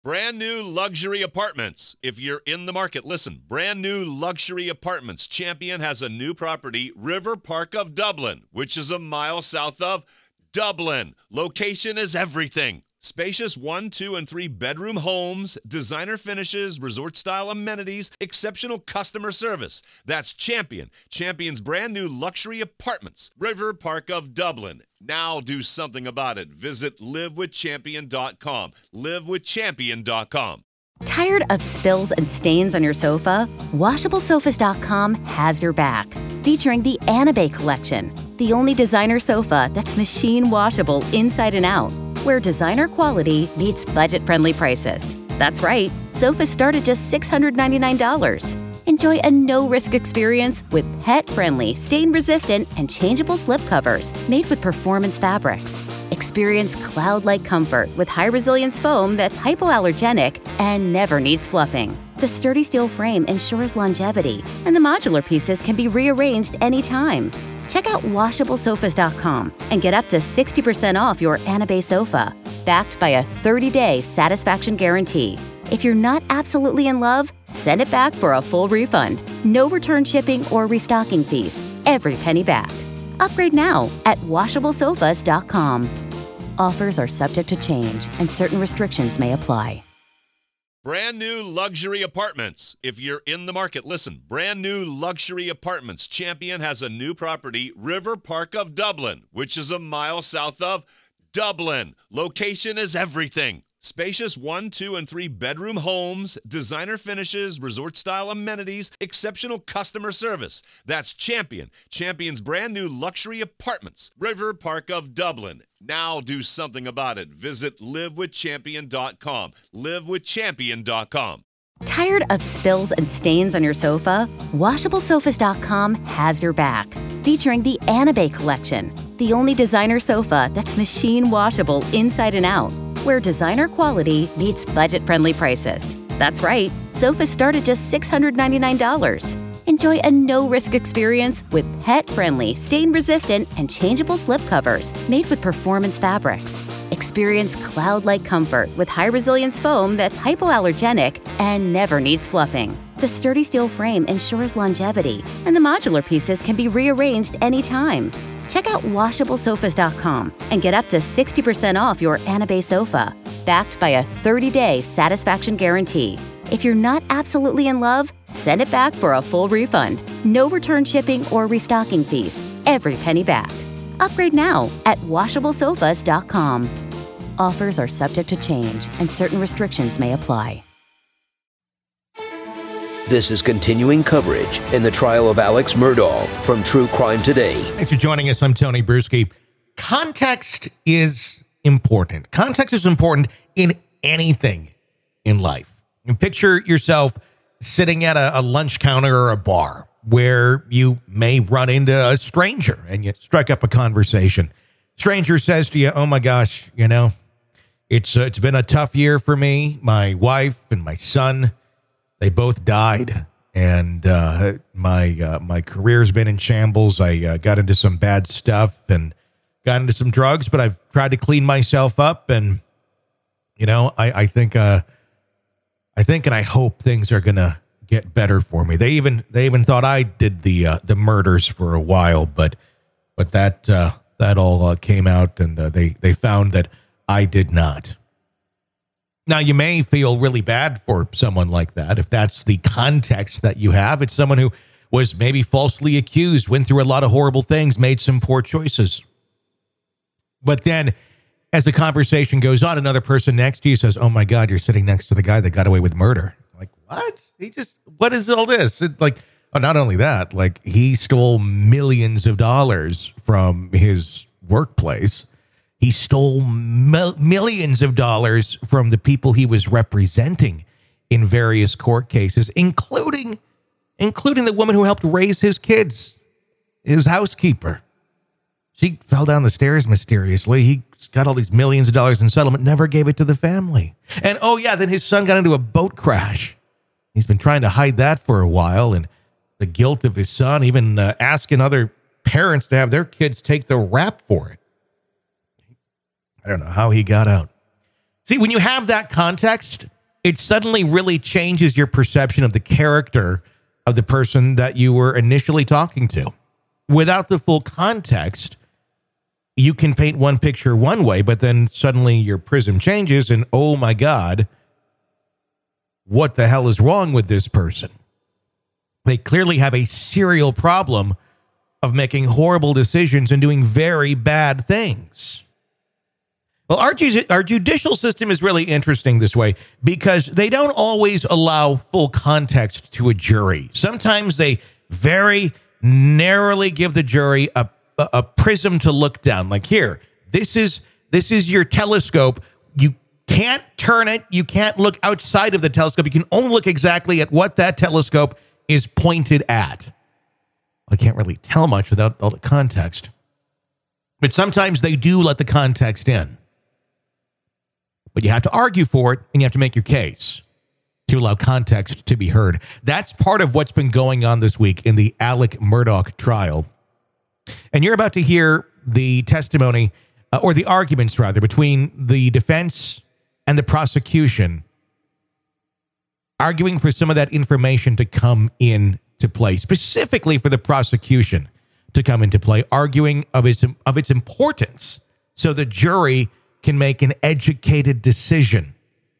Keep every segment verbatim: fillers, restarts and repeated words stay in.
Brand new luxury apartments. If you're in the market, listen. Brand new luxury apartments. Champion has a new property, River Park of Dublin, which is a mile south of Dublin. Location is everything. Spacious one, two, and three bedroom homes, designer finishes, resort-style amenities, exceptional customer service. That's Champion. Champion's brand new luxury apartments. River Park of Dublin. Now do something about it. Visit live with champion dot com. live with champion dot com. Tired of spills and stains on your sofa? washable sofas dot com has your back. Featuring the Anabay collection, the only designer sofa that's machine washable inside and out, where designer quality meets budget-friendly prices. That's right, sofas start at just six hundred ninety-nine dollars. Enjoy a no-risk experience with pet-friendly, stain-resistant, and changeable slipcovers made with performance fabrics. Experience cloud-like comfort with high-resilience foam that's hypoallergenic and never needs fluffing. The sturdy steel frame ensures longevity, and the modular pieces can be rearranged anytime. Check out washable sofas dot com and get up to sixty percent off your Anabay sofa, backed by a thirty-day satisfaction guarantee. If you're not absolutely in love, send it back for a full refund. No return shipping or restocking fees. Every penny back. Upgrade now at washable sofas dot com. Offers are subject to change and certain restrictions may apply. Brand new luxury apartments. If you're in the market, listen. Brand new luxury apartments. Champion has a new property, River Park of Dublin, which is a mile south of Dublin. Location is everything. Spacious one, two, and three bedroom homes, designer finishes, resort-style amenities, exceptional customer service. That's Champion. Champion's brand new luxury apartments. River Park of Dublin. Now do something about it. Visit live with champion dot com. live with champion dot com. Tired of spills and stains on your sofa? washable sofas dot com has your back. Featuring the Anabay collection, the only designer sofa that's machine washable inside and out, where designer quality meets budget-friendly prices. That's right, sofas start at just six hundred ninety-nine dollars. Enjoy a no-risk experience with pet-friendly, stain-resistant, and changeable slipcovers made with performance fabrics. Experience cloud-like comfort with high-resilience foam that's hypoallergenic and never needs fluffing. The sturdy steel frame ensures longevity, and the modular pieces can be rearranged anytime. Check out washable sofas dot com and get up to sixty percent off your Anabay sofa, backed by a thirty-day satisfaction guarantee. If you're not absolutely in love, send it back for a full refund. No return shipping or restocking fees. Every penny back. Upgrade now at washable sofas dot com. Offers are subject to change and certain restrictions may apply. This is continuing coverage in the trial of Alex Murdaugh from True Crime Today. Thanks for joining us. I'm Tony Bruschi. Context is important. Context is important in anything in life. And picture yourself sitting at a, a lunch counter or a bar where you may run into a stranger and you strike up a conversation. Stranger says to you, "Oh my gosh, you know, it's uh, it's been a tough year for me. My wife and my son, they both died, and uh, my uh, my career's been in shambles. I uh, got into some bad stuff and got into some drugs, but I've tried to clean myself up, and you know, I, I think uh, I think and I hope things are gonna get better for me. They even they even thought I did the uh, the murders for a while, but but that uh, that all uh, came out, and uh, they they found that I did not." Now, you may feel really bad for someone like that if that's the context that you have. It's someone who was maybe falsely accused, went through a lot of horrible things, made some poor choices. But then, as the conversation goes on, another person next to you says, "Oh my God, you're sitting next to the guy that got away with murder." Like, what? He just, what is all this? It, like, oh, not only that, like, he stole millions of dollars from his workplace. He stole mil- millions of dollars from the people he was representing in various court cases, including, including the woman who helped raise his kids, his housekeeper. She fell down the stairs mysteriously. He got all these millions of dollars in settlement, never gave it to the family. And oh yeah, then his son got into a boat crash. He's been trying to hide that for a while, and the guilt of his son, even uh, asking other parents to have their kids take the rap for it. I don't know how he got out. See, when you have that context, it suddenly really changes your perception of the character of the person that you were initially talking to. Without the full context, you can paint one picture one way, but then suddenly your prism changes and, oh my God, what the hell is wrong with this person? They clearly have a serial problem of making horrible decisions and doing very bad things. Well, our, ju- our judicial system is really interesting this way because they don't always allow full context to a jury. Sometimes they very narrowly give the jury a, a, a prism to look down. Like, here, this is this is your telescope. You can't turn it. You can't look outside of the telescope. You can only look exactly at what that telescope is pointed at. I can't really tell much without all the context. But sometimes they do let the context in. But you have to argue for it, and you have to make your case to allow context to be heard. That's part of what's been going on this week in the Alec Murdaugh trial. And you're about to hear the testimony, uh, or the arguments, rather, between the defense and the prosecution, arguing for some of that information to come into play, specifically for the prosecution to come into play, arguing of its, of its importance so the jury can make an educated decision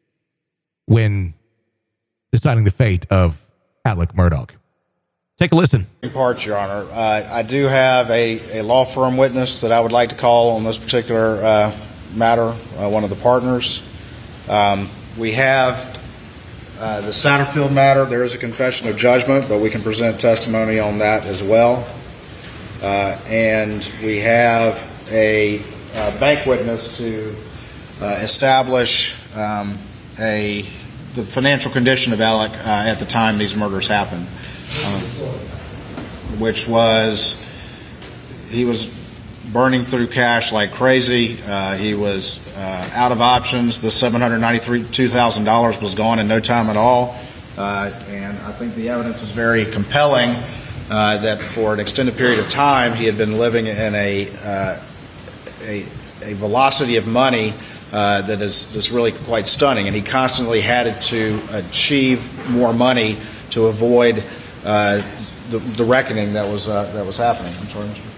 when deciding the fate of Alec Murdaugh. Take a listen. In part, Your Honor, uh, I do have a, a law firm witness that I would like to call on this particular uh, matter, uh, one of the partners. Um, we have uh, the Satterfield matter. There is a confession of judgment, but we can present testimony on that as well. Uh, and we have a uh, bank witness to uh, establish um, a the financial condition of Alec uh, at the time these murders happened, um, which was he was burning through cash like crazy. Uh, he was uh, out of options. The seven hundred ninety-two thousand dollars was gone in no time at all. Uh, and I think the evidence is very compelling uh, that for an extended period of time he had been living in a uh, a, a velocity of money uh, that is, is really quite stunning. And he constantly had to achieve more money to avoid uh, the, the reckoning that was uh, that was happening. I'm sorry, Mister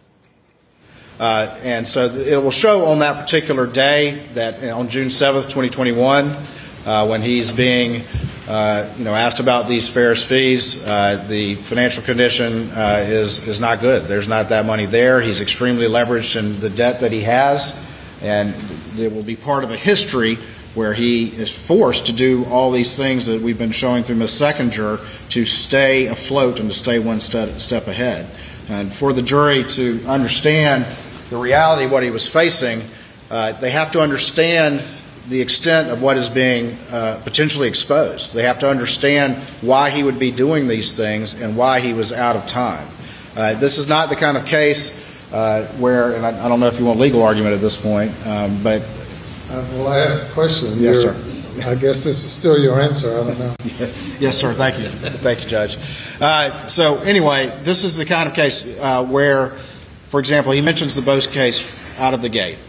Uh, and so it will show on that particular day, that on June seventh, twenty twenty-one, uh, when he's being uh, you know, asked about these Ferris fees, uh, the financial condition uh, is, is not good. There's not that money there. He's extremely leveraged in the debt that he has, and it will be part of a history where he is forced to do all these things that we've been showing through Miz Seconder to stay afloat and to stay one step, step ahead. And for the jury to understand the reality of what he was facing, uh, they have to understand the extent of what is being uh, potentially exposed. They have to understand why he would be doing these things and why he was out of time. Uh, this is not the kind of case uh, where, and I, I don't know if you want legal argument at this point, um, but... Uh, well, I asked the question. Yes, You're, sir. I guess this is still your answer. I don't know. Yes, sir. Thank you. Thank you, Judge. Uh, so anyway, this is the kind of case uh, where, for example, he mentions the Boat case out of the gate.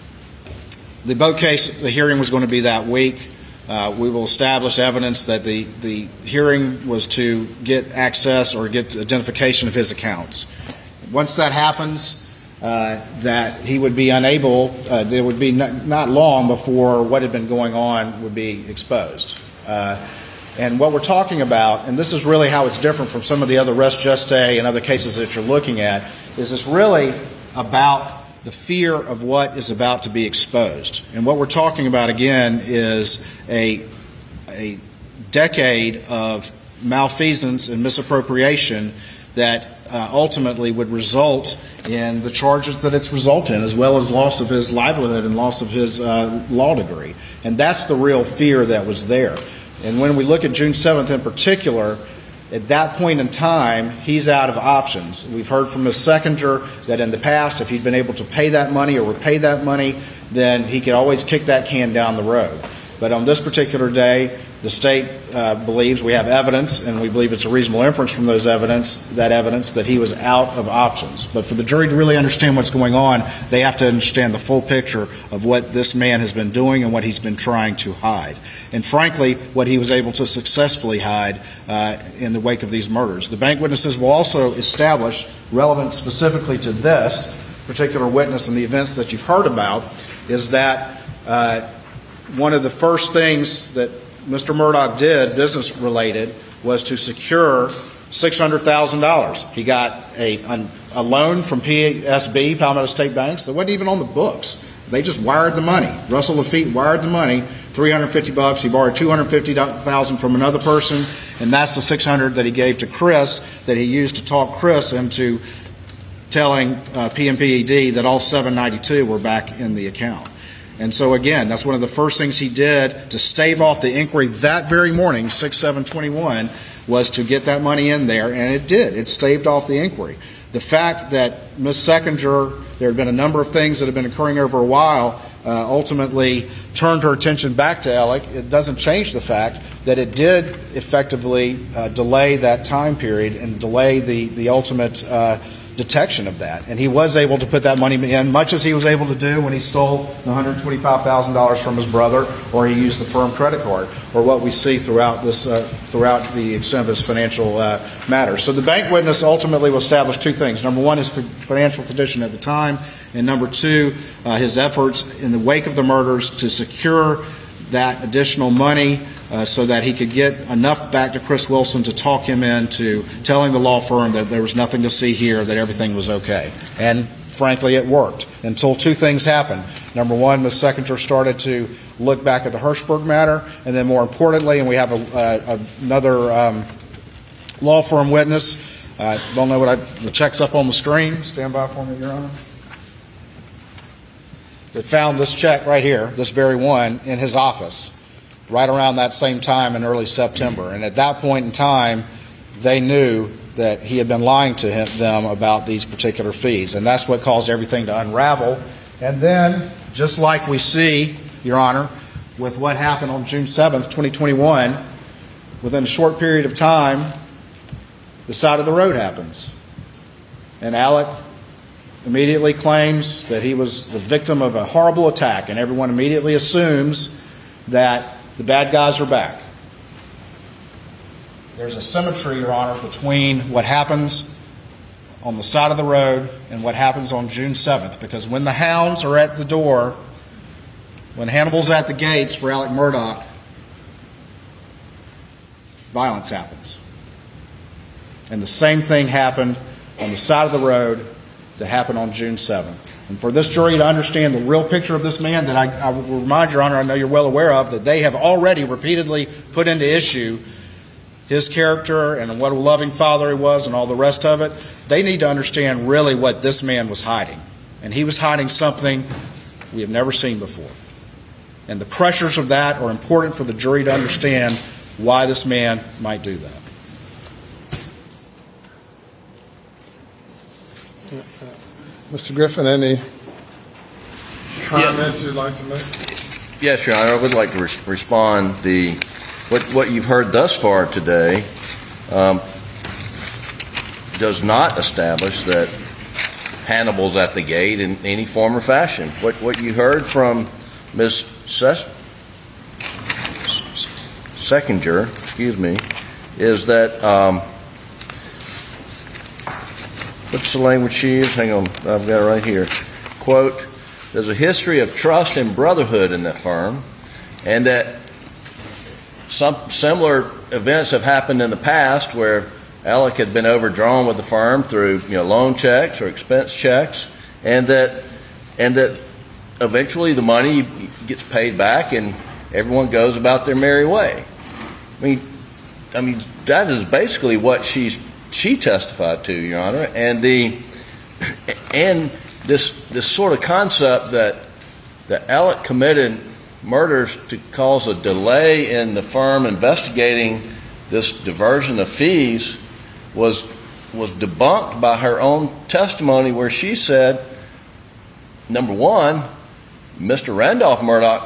The Boat case, the hearing was going to be that week. Uh, we will establish evidence that the, the hearing was to get access or get identification of his accounts. Once that happens, uh, that he would be unable, uh, there would be not, not long before what had been going on would be exposed. Uh, and what we're talking about, and this is really how it's different from some of the other res geste and other cases that you're looking at, is it's really about the fear of what is about to be exposed. And what we're talking about, again, is a, a decade of malfeasance and misappropriation that uh, ultimately would result in the charges that it's resulted in, as well as loss of his livelihood and loss of his uh, law degree. And that's the real fear that was there. And when we look at June seventh in particular, at that point in time, he's out of options. We've heard from Miz Seconder that in the past, if he'd been able to pay that money or repay that money, then he could always kick that can down the road. But on this particular day, the state uh, believes we have evidence, and we believe it's a reasonable inference from those evidence, that evidence, that he was out of options. But for the jury to really understand what's going on, they have to understand the full picture of what this man has been doing and what he's been trying to hide. And frankly, what he was able to successfully hide uh, in the wake of these murders. The bank witnesses will also establish, relevant specifically to this particular witness and the events that you've heard about, is that uh, one of the first things that Mister Murdaugh did, business-related, was to secure six hundred thousand dollars. He got a, a loan from P S B, Palmetto State Banks, that wasn't even on the books. They just wired the money. Russell Lafitte wired the money, three hundred fifty bucks. He borrowed two hundred fifty thousand from another person, and that's the six hundred that he gave to Chris, that he used to talk Chris into telling uh, P M P E D that all seven ninety-two were back in the account. And so again, that's one of the first things he did to stave off the inquiry that very morning, six seven twenty-one, was to get that money in there, and it did. It staved off the inquiry. The fact that Miz Seckinger, there had been a number of things that had been occurring over a while, uh, ultimately turned her attention back to Alec. It doesn't change the fact that it did effectively uh, delay that time period and delay the, the ultimate uh, detection of that. And he was able to put that money in, much as he was able to do when he stole one hundred twenty-five thousand dollars from his brother, or he used the firm credit card, or what we see throughout this, uh, throughout the extent of his financial uh, matters. So the bank witness ultimately will establish two things. Number one, his financial condition at the time, and number two, uh, his efforts in the wake of the murders to secure that additional money Uh, so that he could get enough back to Chris Wilson to talk him into telling the law firm that there was nothing to see here, that everything was okay. And frankly, it worked until two things happened. Number one, Miz Seckinger started to look back at the Hirschberg matter, and then more importantly, and we have a, uh, another um, law firm witness. I uh, don't know what I, the check's up on the screen. Stand by for me, Your Honor. That found this check right here, this very one, in his office, right around that same time in early September. And at that point in time, they knew that he had been lying to him, them about these particular fees. And that's what caused everything to unravel. And then, just like we see, Your Honor, with what happened on June seventh, twenty twenty-one, within a short period of time, the side of the road happens. And Alec immediately claims that he was the victim of a horrible attack, and everyone immediately assumes that the bad guys are back. There's a symmetry, Your Honor, between what happens on the side of the road and what happens on June seventh, because when the hounds are at the door, when Hannibal's at the gates for Alec Murdaugh, violence happens. And the same thing happened on the side of the road that happened on June seventh. And for this jury to understand the real picture of this man, that I, I will remind Your Honor, I know you're well aware of, that they have already repeatedly put into issue his character and what a loving father he was and all the rest of it. They need to understand really what this man was hiding. And he was hiding something we have never seen before. And the pressures of that are important for the jury to understand why this man might do that. Mister Griffin, any comments yeah. you'd like to make? Yes, Your Honor. I would like to re- respond. The what what you've heard thus far today um, does not establish that Hannibal's at the gate in any form or fashion. What what you heard from Miz Ses- Seckinger, excuse me, is that. Um, What's the language she used? Hang on, I've got it right here. Quote, there's a history of trust and brotherhood in that firm, and that some similar events have happened in the past where Alec had been overdrawn with the firm through, you know, loan checks or expense checks, and that and that eventually the money gets paid back and everyone goes about their merry way. I mean, I mean that is basically what she's she testified to, Your Honor, and the and this this sort of concept that that Alec committed murders to cause a delay in the firm investigating this diversion of fees was was debunked by her own testimony, where she said, number one, Mister Randolph Murdaugh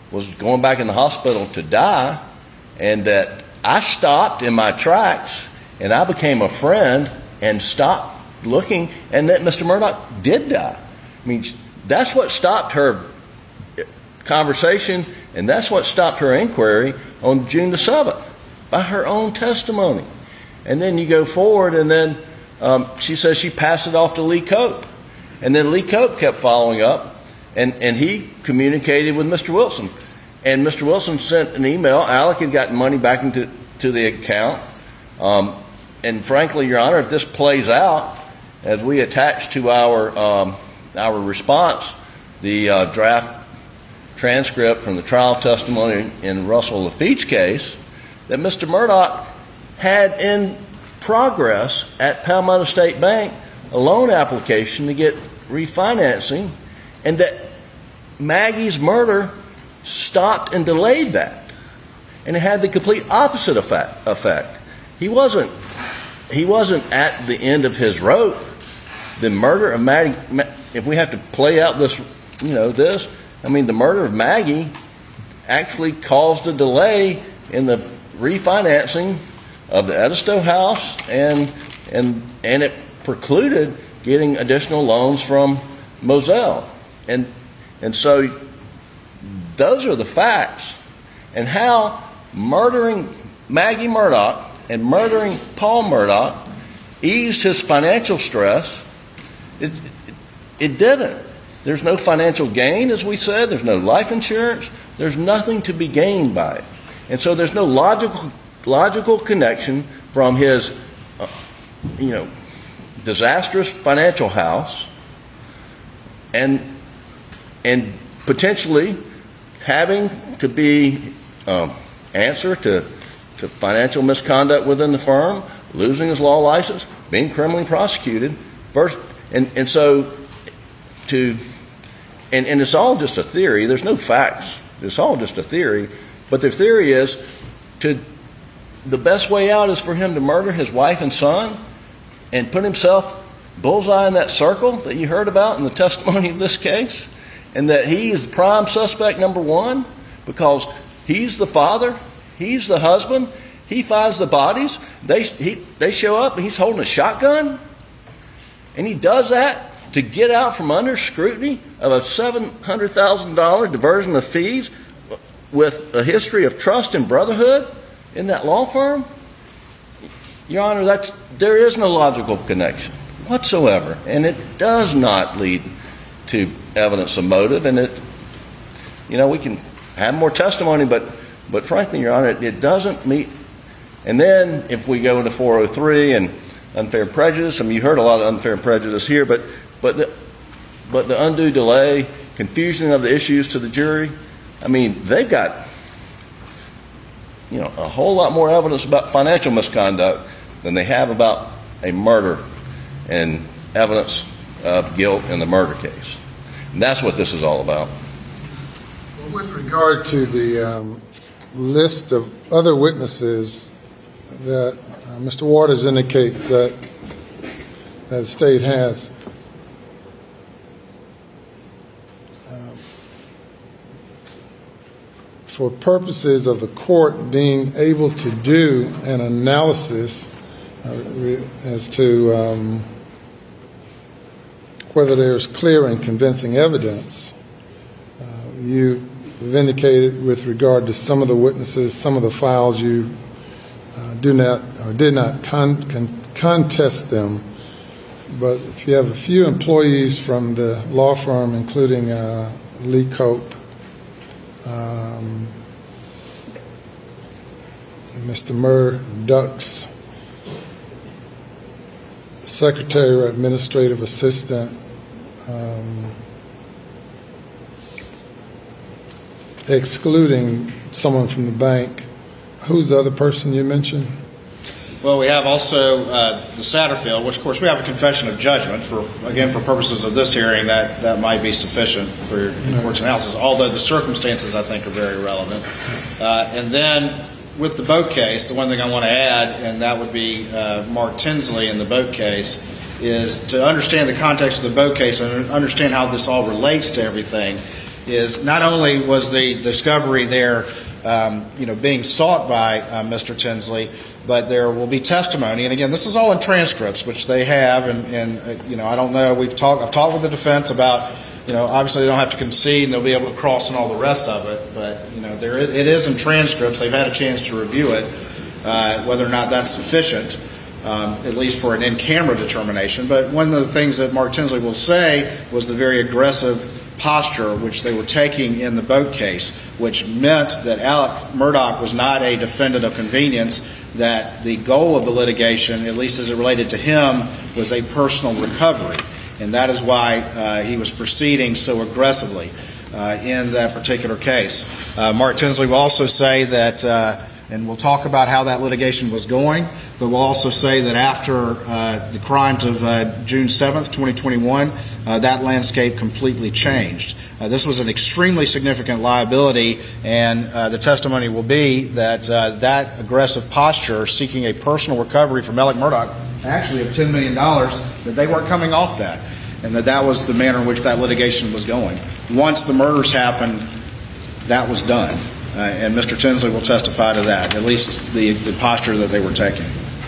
was going back in the hospital to die, and that I stopped in my tracks and I became a friend and stopped looking, and that Mister Murdaugh did die. I mean, that's what stopped her conversation, and that's what stopped her inquiry on June the seventh, by her own testimony. And then you go forward, and then um, she says she passed it off to Lee Cope. And then Lee Cope kept following up, and, and he communicated with Mister Wilson. And Mister Wilson sent an email. Alec had gotten money back into to the account. Um, and frankly, Your Honor, if this plays out, as we attach to our um, our response, the uh, draft transcript from the trial testimony in Russell Lafitte's case, that Mister Murdaugh had in progress at Palmetto State Bank a loan application to get refinancing, and that Maggie's murder stopped and delayed that. And it had the complete opposite effect. effect. He wasn't he wasn't at the end of his rope. The murder of Maggie, if we have to play out this, you know, this, I mean, the murder of Maggie actually caused a delay in the refinancing of the Edisto house, and and and it precluded getting additional loans from Moselle. And and so those are the facts. And how murdering Maggie Murdaugh and murdering Paul Murdaugh eased his financial stress, it, it, it didn't. There's no financial gain, as we said. There's no life insurance. There's nothing to be gained by it. And so there's no logical logical connection from his, uh, you know, disastrous financial house and and potentially having to be um, answer to to financial misconduct within the firm, losing his law license, being criminally prosecuted. First, and and so to and and it's all just a theory. There's no facts. It's all just a theory. But the theory is to the best way out is for him to murder his wife and son and put himself bullseye in that circle that you heard about in the testimony of this case, and that he is prime suspect number one because he's the father, he's the husband, he finds the bodies, they he, they show up and he's holding a shotgun, and he does that to get out from under scrutiny of a seven hundred thousand dollars diversion of fees with a history of trust and brotherhood in that law firm. Your Honor, that's, there is no logical connection whatsoever, and it does not lead to evidence of motive. And it, you know, we can have more testimony, but but frankly, Your Honor, it, it doesn't meet. And then if we go into four oh three and unfair prejudice, I mean, you heard a lot of unfair prejudice here, but but the but the undue delay, confusion of the issues to the jury. I mean, they've got, you know, a whole lot more evidence about financial misconduct than they have about a murder and evidence of guilt in the murder case. And that's what this is all about. Well, with regard to the um, list of other witnesses that uh, Mister Waters indicates that, that the state has, for purposes of the court being able to do an analysis uh, as to um, whether there's clear and convincing evidence, uh, you have indicated with regard to some of the witnesses, some of the files, you uh, do not or did not con- con- contest them. But if you have a few employees from the law firm, including uh, Lee Cope, Um, Mister Murduck's secretary or administrative assistant, um, excluding someone from the bank. Who's the other person you mentioned? Well, we have also uh, the Satterfield, which, of course, we have a confession of judgment. For again, for purposes of this hearing, that, that might be sufficient for the court's analysis, although the circumstances, I think, are very relevant. Uh, and then with the boat case, the one thing I want to add, and that would be uh, Mark Tinsley in the boat case, is to understand the context of the boat case and understand how this all relates to everything. is not only was the discovery there, um, you know, being sought by uh, Mister Tinsley, but there will be testimony. And again, this is all in transcripts, which they have. And, and uh, you know, I don't know. We've talked. I've talked with the defense about, you know, obviously they don't have to concede and they'll be able to cross and all the rest of it. But you know, there is, it is in transcripts. They've had a chance to review it. Uh, whether or not that's sufficient, um, at least for an in-camera determination. But one of the things that Mark Tinsley will say was the very aggressive posture which they were taking in the boat case, which meant that Alec Murdaugh was not a defendant of convenience, that the goal of the litigation, at least as it related to him, was a personal recovery. And that is why uh, he was proceeding so aggressively uh, in that particular case. Uh, Mark Tinsley will also say that uh, and we'll talk about how that litigation was going, but we'll also say that after uh, the crimes of uh, June seventh, twenty twenty-one, uh, that landscape completely changed. Uh, this was an extremely significant liability, and uh, the testimony will be that uh, that aggressive posture, seeking a personal recovery from Alec Murdaugh, actually of ten million dollars, that they weren't coming off that, and that that was the manner in which that litigation was going. Once the murders happened, that was done. Uh, and Mister Tinsley will testify to that, at least the, the posture that they were taking.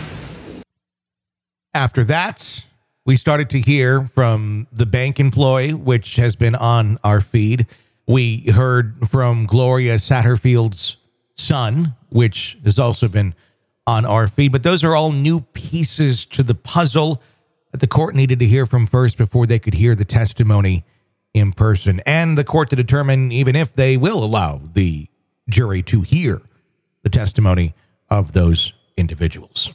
After that, we started to hear from the bank employee, which has been on our feed. We heard from Gloria Satterfield's son, which has also been on our feed. But those are all new pieces to the puzzle that the court needed to hear from first before they could hear the testimony in person. And the court to determine even if they will allow the jury to hear the testimony of those individuals.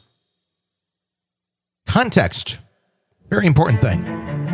Context, very important thing.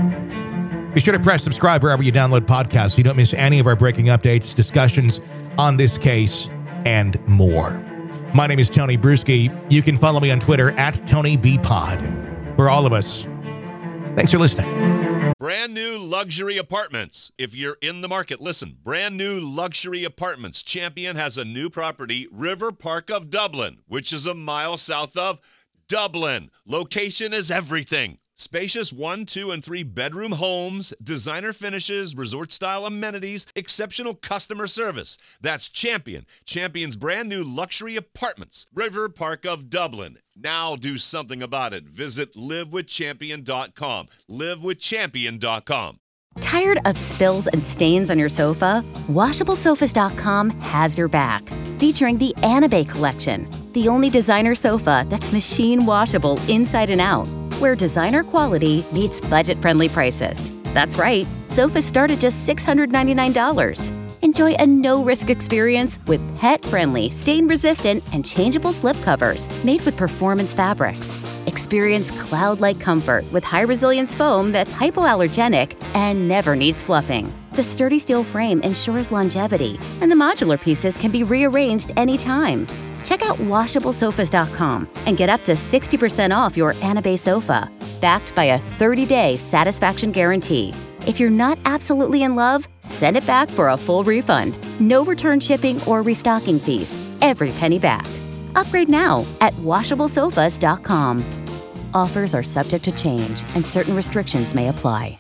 Be sure to press subscribe wherever you download podcasts so you don't miss any of our breaking updates, discussions on this case, and more. My name is Tony Bruschi. You can follow me on Twitter at Tony B Pod. For all of us, thanks for listening. Brand new luxury apartments. If you're in the market, listen. Brand new luxury apartments. Champion has a new property, River Park of Dublin, which is a mile south of Dublin. Location is everything. Spacious one, two, and three bedroom homes, designer finishes, resort-style amenities, exceptional customer service. That's Champion. Champion's brand new luxury apartments, River Park of Dublin. Now do something about it. Visit live with champion dot com. live with champion dot com. Tired of spills and stains on your sofa? washable sofas dot com has your back. Featuring the Anabay collection, the only designer sofa that's machine washable inside and out, where designer quality meets budget-friendly prices. That's right, sofas start at just six hundred ninety-nine dollars. Enjoy a no-risk experience with pet-friendly, stain-resistant, and changeable slipcovers made with performance fabrics. Experience cloud-like comfort with high-resilience foam that's hypoallergenic and never needs fluffing. The sturdy steel frame ensures longevity, and the modular pieces can be rearranged anytime. Check out washable sofas dot com and get up to sixty percent off your Anabay sofa, backed by a thirty-day satisfaction guarantee. If you're not absolutely in love, send it back for a full refund. No return shipping or restocking fees. Every penny back. Upgrade now at washable sofas dot com. Offers are subject to change and certain restrictions may apply.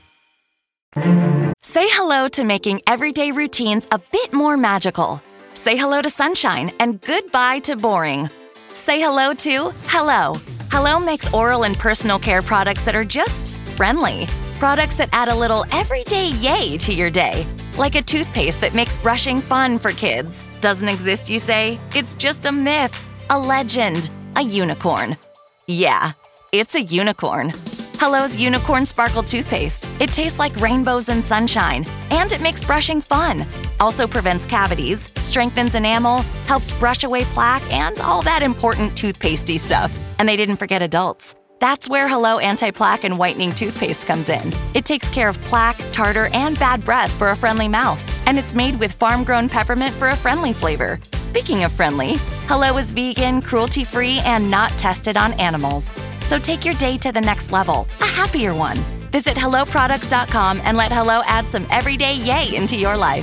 Say hello to making everyday routines a bit more magical. Say hello to sunshine and goodbye to boring. Say hello to Hello. Hello makes oral and personal care products that are just friendly. Products that add a little everyday yay to your day. Like a toothpaste that makes brushing fun for kids. Doesn't exist, you say? It's just a myth, a legend, a unicorn. Yeah, it's a unicorn. Hello's Unicorn Sparkle Toothpaste. It tastes like rainbows and sunshine, and it makes brushing fun. Also prevents cavities, strengthens enamel, helps brush away plaque, and all that important toothpastey stuff. And they didn't forget adults. That's where Hello Anti-Plaque and Whitening Toothpaste comes in. It takes care of plaque, tartar, and bad breath for a friendly mouth. And it's made with farm-grown peppermint for a friendly flavor. Speaking of friendly, Hello is vegan, cruelty-free, and not tested on animals. So take your day to the next level, a happier one. Visit hello products dot com and let Hello add some everyday yay into your life.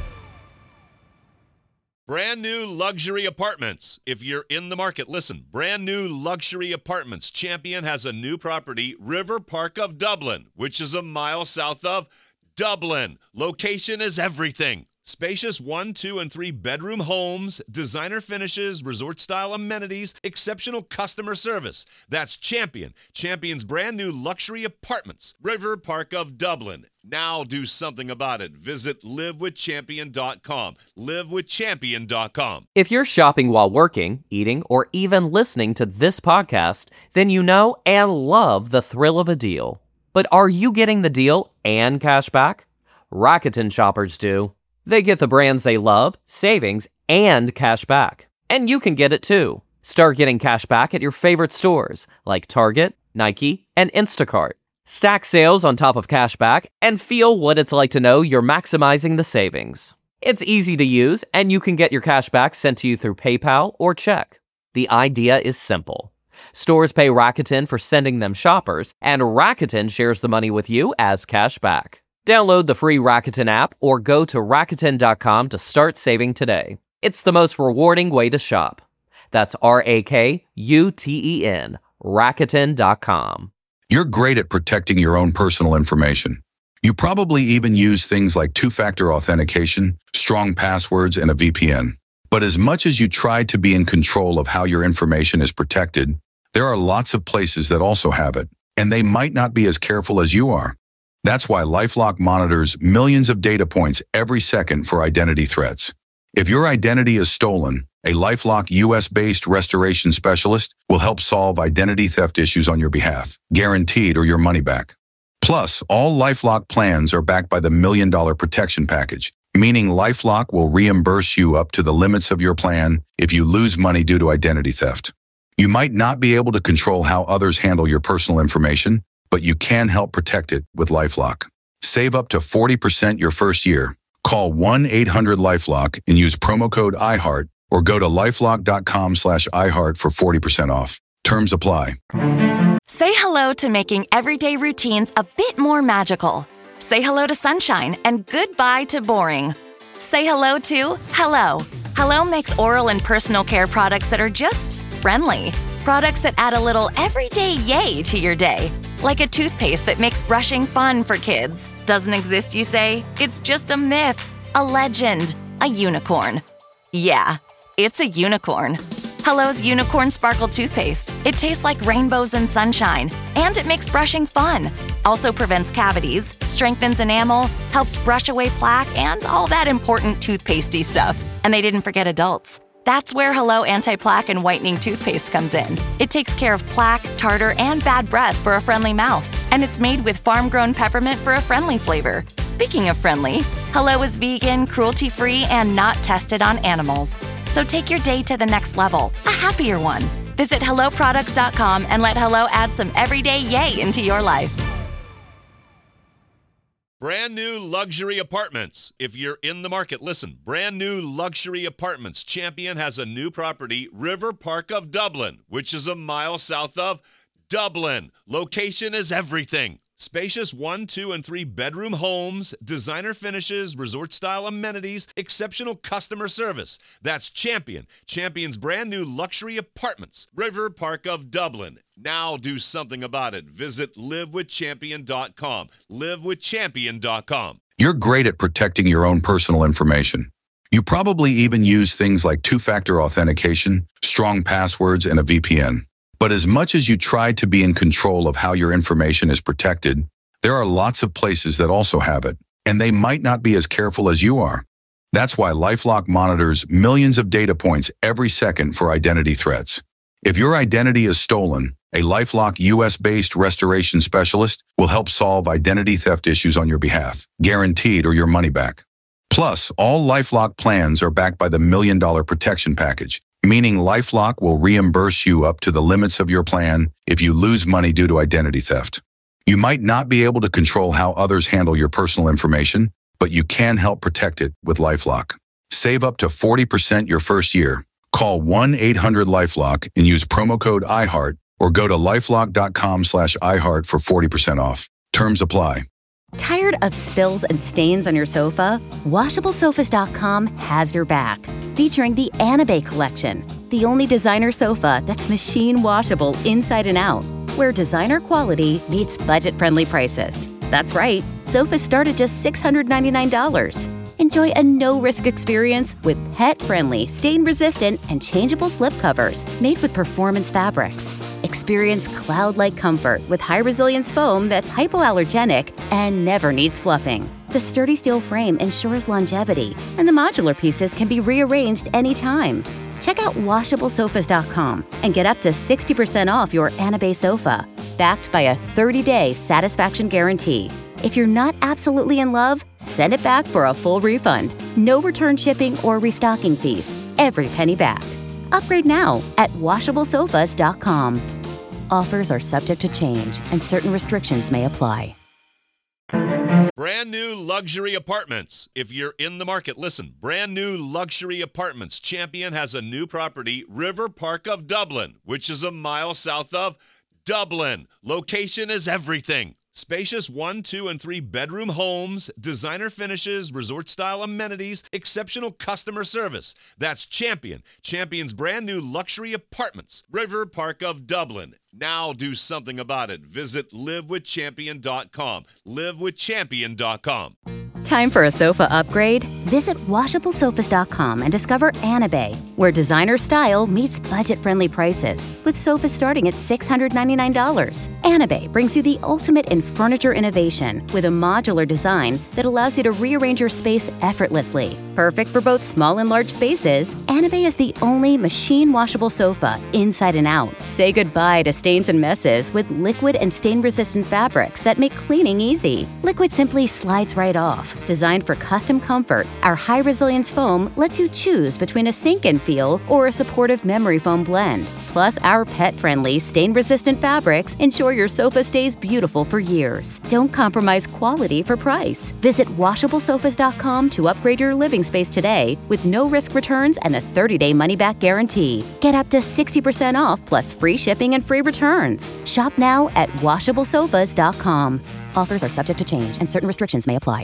Brand new luxury apartments. If you're in the market, listen. Brand new luxury apartments. Champion has a new property, River Park of Dublin, which is a mile south of Dublin. Location is everything. Spacious one, two, and three bedroom homes, designer finishes, resort-style amenities, exceptional customer service. That's Champion. Champion's brand new luxury apartments. River Park of Dublin. Now do something about it. Visit live with champion dot com. live with champion dot com. If you're shopping while working, eating, or even listening to this podcast, then you know and love the thrill of a deal. But are you getting the deal and cash back? Rakuten shoppers do. They get the brands they love, savings, and cash back. And you can get it too. Start getting cash back at your favorite stores like Target, Nike, and Instacart. Stack sales on top of cash back and feel what it's like to know you're maximizing the savings. It's easy to use, and you can get your cash back sent to you through PayPal or check. The idea is simple. Stores pay Rakuten for sending them shoppers, and Rakuten shares the money with you as cash back. Download the free Rakuten app or go to Rakuten dot com to start saving today. It's the most rewarding way to shop. That's R A K U T E N, Rakuten dot com. You're great at protecting your own personal information. You probably even use things like two-factor authentication, strong passwords, and a V P N. But as much as you try to be in control of how your information is protected, there are lots of places that also have it, and they might not be as careful as you are. That's why LifeLock monitors millions of data points every second for identity threats. If your identity is stolen, a LifeLock U S-based restoration specialist will help solve identity theft issues on your behalf, guaranteed or your money back. Plus, all LifeLock plans are backed by the Million Dollar Protection Package, meaning LifeLock will reimburse you up to the limits of your plan if you lose money due to identity theft. You might not be able to control how others handle your personal information, but you can help protect it with LifeLock. Save up to forty percent your first year. Call one eight hundred LifeLock and use promo code iHeart or go to lifelock dot com slash iHeart for forty percent off. Terms apply. Say hello to making everyday routines a bit more magical. Say hello to sunshine and goodbye to boring. Say hello to Hello. Hello makes oral and personal care products that are just friendly. Products that add a little everyday yay to your day. Like a toothpaste that makes brushing fun for kids. Doesn't exist, you say? It's just a myth, a legend, a unicorn. Yeah, it's a unicorn. Hello's Unicorn Sparkle Toothpaste. It tastes like rainbows and sunshine, and it makes brushing fun. Also prevents cavities, strengthens enamel, helps brush away plaque, and all that important toothpastey stuff. And they didn't forget adults. That's where Hello Anti-Plaque and Whitening Toothpaste comes in. It takes care of plaque, tartar, and bad breath for a friendly mouth. And it's made with farm-grown peppermint for a friendly flavor. Speaking of friendly, Hello is vegan, cruelty-free, and not tested on animals. So take your day to the next level, a happier one. Visit hello products dot com and let Hello add some everyday yay into your life. Brand new luxury apartments. If you're in the market, listen. Brand new luxury apartments. Champion has a new property, River Park of Dublin, which is a mile south of Dublin. Location is everything. Spacious one, two, and three bedroom homes, designer finishes, resort-style amenities, exceptional customer service. That's Champion. Champion's brand new luxury apartments, River Park of Dublin. Now do something about it. Visit live with champion dot com. live with champion dot com. You're great at protecting your own personal information. You probably even use things like two-factor authentication, strong passwords, and a V P N. But as much as you try to be in control of how your information is protected, there are lots of places that also have it, and they might not be as careful as you are. That's why LifeLock monitors millions of data points every second for identity threats. If your identity is stolen, a LifeLock U S-based restoration specialist will help solve identity theft issues on your behalf, guaranteed or your money back. Plus, all LifeLock plans are backed by the Million Dollar Protection Package, meaning LifeLock will reimburse you up to the limits of your plan if you lose money due to identity theft. You might not be able to control how others handle your personal information, but you can help protect it with LifeLock. Save up to forty percent your first year. Call one eight hundred LifeLock and use promo code iHeart or go to lifelock dot com slash iHeart for forty percent off. Terms apply. Tired of spills and stains on your sofa? washable sofas dot com has your back. Featuring the Anabay Collection, the only designer sofa that's machine washable inside and out, where designer quality meets budget-friendly prices. That's right, sofas start at just six hundred ninety-nine dollars. Enjoy a no-risk experience with pet-friendly, stain-resistant, and changeable slipcovers made with performance fabrics. Experience cloud-like comfort with high-resilience foam that's hypoallergenic and never needs fluffing. The sturdy steel frame ensures longevity, and the modular pieces can be rearranged anytime. Check out washable sofas dot com and get up to sixty percent off your Anabay sofa, backed by a thirty-day satisfaction guarantee. If you're not absolutely in love, send it back for a full refund. No return shipping or restocking fees. Every penny back. Upgrade now at washable sofas dot com. Offers are subject to change and certain restrictions may apply. Brand new luxury apartments. If you're in the market, listen. Brand new luxury apartments. Champion has a new property, River Park of Dublin, which is a mile south of Dublin. Location is everything. Spacious one, two, and three bedroom homes, designer finishes, resort-style amenities, exceptional customer service. That's Champion. Champion's brand new luxury apartments. River Park of Dublin. Now do something about it. Visit live with champion dot com. live with champion dot com. Time for a sofa upgrade? Visit washable sofas dot com and discover Anabay, where designer style meets budget-friendly prices, with sofas starting at six hundred ninety-nine dollars. Anabay brings you the ultimate in furniture innovation with a modular design that allows you to rearrange your space effortlessly. Perfect for both small and large spaces, Anabay is the only machine-washable sofa inside and out. Say goodbye to stains and messes with liquid and stain-resistant fabrics that make cleaning easy. Liquid simply slides right off. Designed for custom comfort, our high-resilience foam lets you choose between a sink-in feel or a supportive memory foam blend. Plus, our pet-friendly, stain-resistant fabrics ensure your sofa stays beautiful for years. Don't compromise quality for price. Visit washable sofas dot com to upgrade your living space today with no-risk returns and a thirty-day money-back guarantee. Get up to sixty percent off plus free shipping and free returns. Shop now at washable sofas dot com. Offers are subject to change and certain restrictions may apply.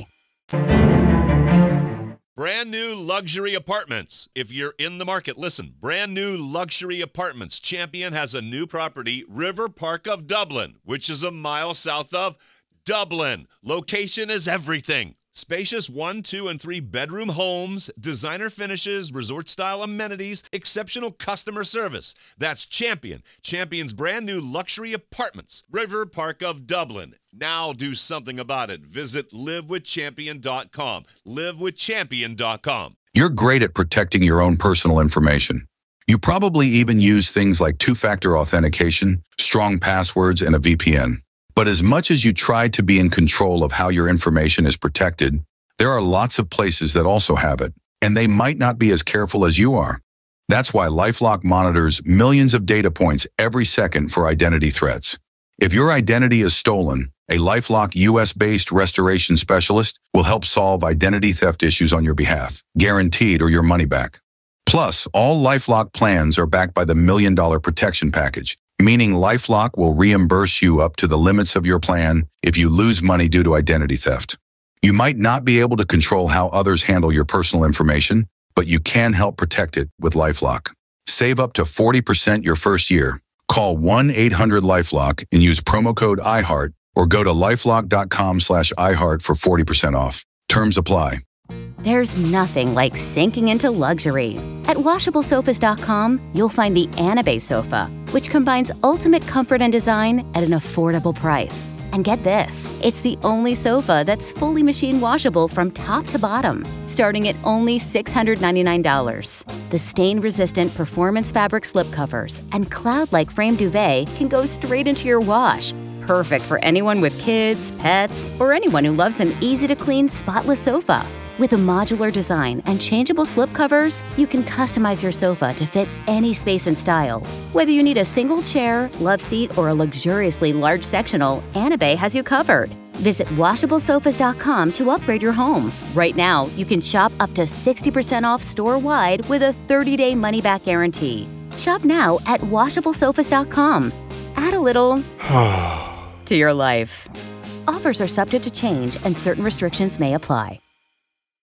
Brand new luxury apartments. If you're in the market, listen. Brand new luxury apartments. Champion has a new property, River Park of Dublin, which is a mile south of Dublin. Location is everything. Spacious one, two, and three bedroom homes, designer finishes, resort-style amenities, exceptional customer service. That's Champion. Champion's brand new luxury apartments. River Park of Dublin. Now do something about it. Visit live with champion dot com. live with champion dot com. You're great at protecting your own personal information. You probably even use things like two-factor authentication, strong passwords, and a V P N. But as much as you try to be in control of how your information is protected, there are lots of places that also have it, and they might not be as careful as you are. That's why LifeLock monitors millions of data points every second for identity threats. If your identity is stolen, a LifeLock U S-based restoration specialist will help solve identity theft issues on your behalf, guaranteed or your money back. Plus, all LifeLock plans are backed by the Million Dollar Protection Package, meaning LifeLock will reimburse you up to the limits of your plan if you lose money due to identity theft. You might not be able to control how others handle your personal information, but you can help protect it with LifeLock. Save up to forty percent your first year. Call one eight hundred LifeLock and use promo code iHeart or go to lifelock dot com slash iHeart for forty percent off. Terms apply. There's nothing like sinking into luxury. At washable sofas dot com, you'll find the Anabay sofa, which combines ultimate comfort and design at an affordable price. And get this, it's the only sofa that's fully machine washable from top to bottom, starting at only six hundred ninety-nine dollars. The stain-resistant performance fabric slipcovers and cloud-like frame duvet can go straight into your wash. Perfect for anyone with kids, pets, or anyone who loves an easy-to-clean, spotless sofa. With a modular design and changeable slipcovers, you can customize your sofa to fit any space and style. Whether you need a single chair, love seat, or a luxuriously large sectional, Anabay has you covered. Visit washable sofas dot com to upgrade your home. Right now, you can shop up to sixty percent off store-wide with a thirty-day money-back guarantee. Shop now at washable sofas dot com. Add a little to your life. Offers are subject to change and certain restrictions may apply.